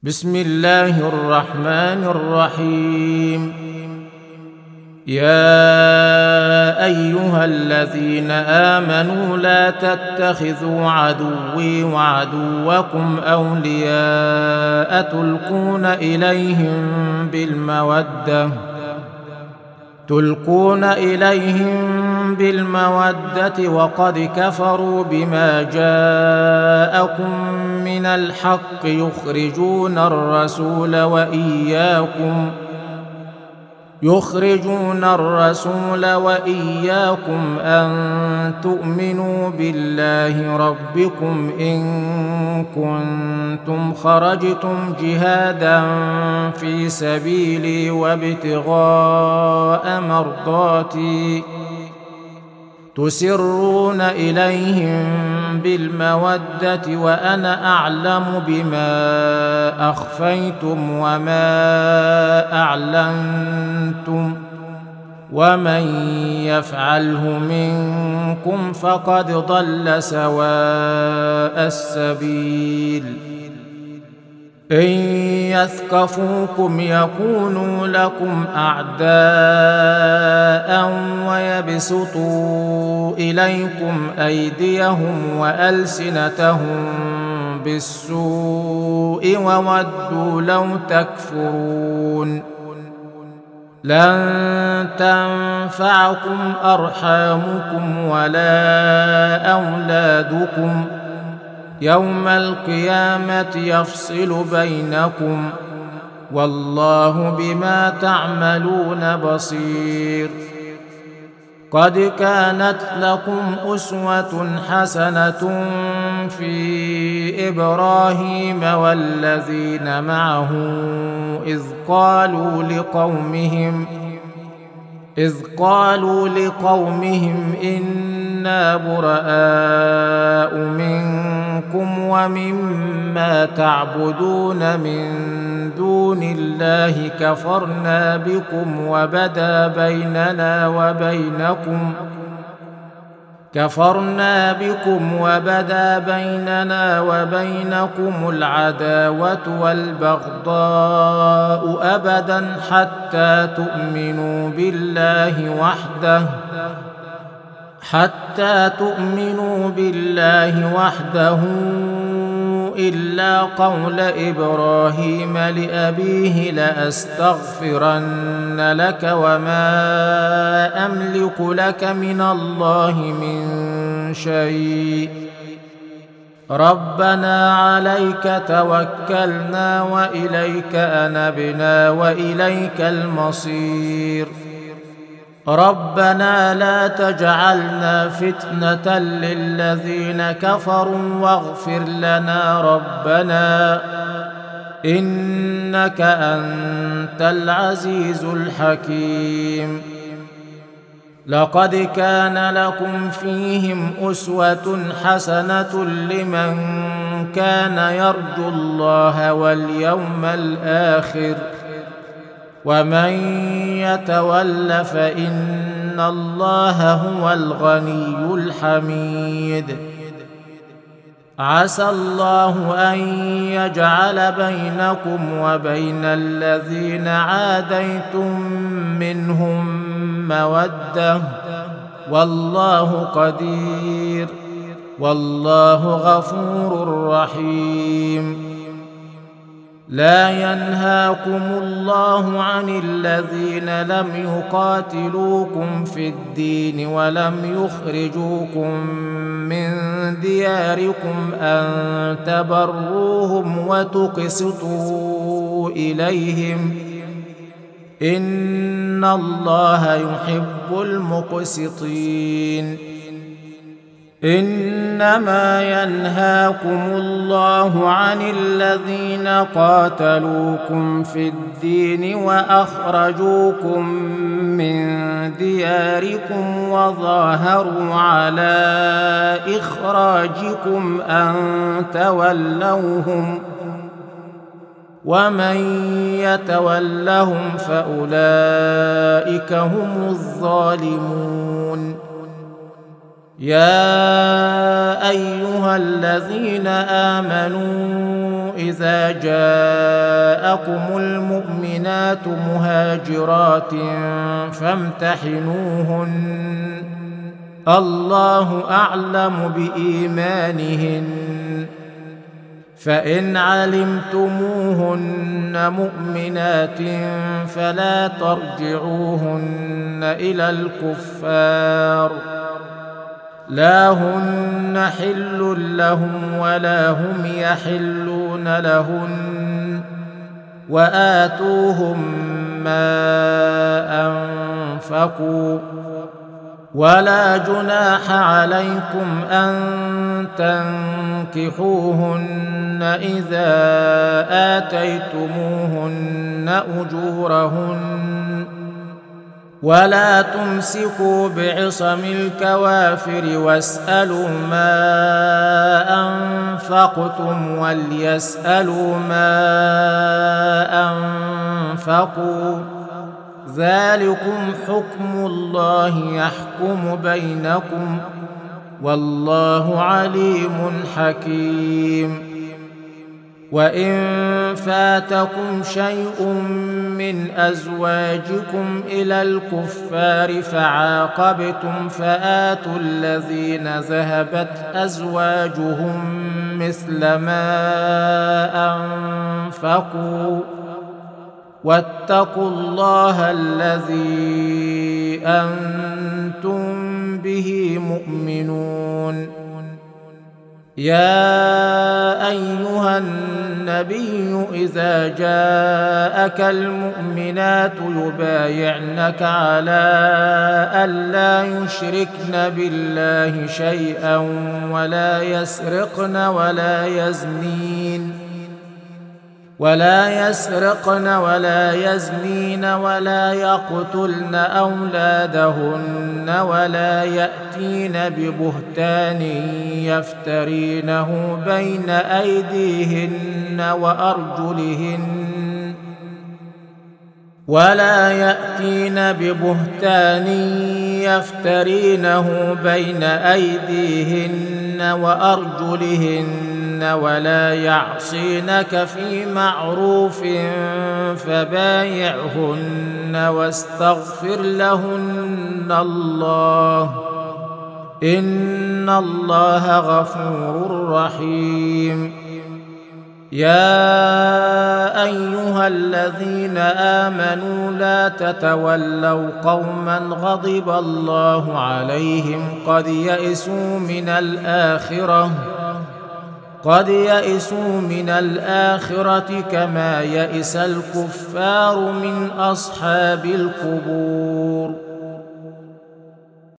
بسم الله الرحمن الرحيم. يا أيها الذين آمنوا لا تتخذوا عدوي وعدوكم أولياء تلقون إليهم بالمودة وقد كفروا بما جاءكم من الحق يخرجون الرسول وإياكم أن تؤمنوا بالله ربكم إن كنتم خرجتم جهادا في سبيلي وابتغاء مرضاتي تسرون إليهم بالمودة وأنا أعلم بما أخفيتم وما أعلنتم ومن يفعله منكم فقد ضل سواء السبيل. إن يثقفوكم يكونوا لكم أعداء ويبسطوا إليكم أيديهم وألسنتهم بالسوء وودوا لو تكفرون. لن تنفعكم أرحامكم ولا أولادكم يوم القيامة يفصل بينكم والله بما تعملون بصير. قد كانت لكم أسوة حسنة في إبراهيم والذين معه إذ قالوا لقومهم إنا براء منكم ومما تعبدون من دون الله كفرنا بكم وبدا بيننا وبينكم العداوة والبغضاء أبدا حتى تؤمنوا بالله وحده إلا قول إبراهيم لأبيه لأستغفرن لك وما أملك لك من الله من شيء ربنا عليك توكلنا وإليك أنبنا وإليك المصير. ربنا لا تجعلنا فتنة للذين كفروا واغفر لنا ربنا إنك أنت العزيز الحكيم. لقد كان لكم فيهم أسوة حسنة لمن كان يرجو الله واليوم الآخر ومن يتول فإن الله هو الغني الحميد. عسى الله أن يجعل بينكم وبين الذين عاديتم منهم مودة والله قدير والله غفور رحيم. لا ينهاكم الله عن الذين لم يقاتلوكم في الدين ولم يخرجوكم من دياركم أن تبروهم وتقسطوا إليهم إن الله يحب المقسطين. إنما ينهاكم الله عن الذين قاتلوكم في الدين وأخرجوكم من دياركم وظاهروا على إخراجكم أن تولوهم ومن يتولهم فأولئك هم الظالمون. يا أيها الذين آمنوا إذا جاءكم المؤمنات مهاجرات فامتحنوهن الله أعلم بإيمانهن فإن علمتموهن مؤمنات فلا ترجعوهن إلى الكفار لا هن حل لهم ولا هم يحلون لهن وآتوهم ما أنفقوا ولا جناح عليكم أن تنكحوهن إذا آتيتموهن أجورهن ولا تمسكوا بعصم الكوافر واسألوا ما أنفقتم وليسألوا ما أنفقوا ذلكم حكم الله يحكم بينكم والله عليم حكيم وإن فاتكم شيء من أزواجكم إلى الكفار فعاقبتم فآتوا الذين ذهبت أزواجهم مثل ما أنفقوا واتقوا الله الذي أنتم به مؤمنون يا أيها النبي إذا جاءك المؤمنات يبايعنك على ألا يشركن بالله شيئا ولا يسرقن ولا يزنين ولا يقتلن أولادهن ولا يأتين ببهتان يفترينه بين أيديهن وأرجلهن ولا يعصينك في معروف فبايعهن واستغفر لهن الله إن الله غفور رحيم يا أيها الذين آمنوا لا تتولوا قوما غضب الله عليهم قد يئسوا من الآخرة كما يئس الكفار من أصحاب القبور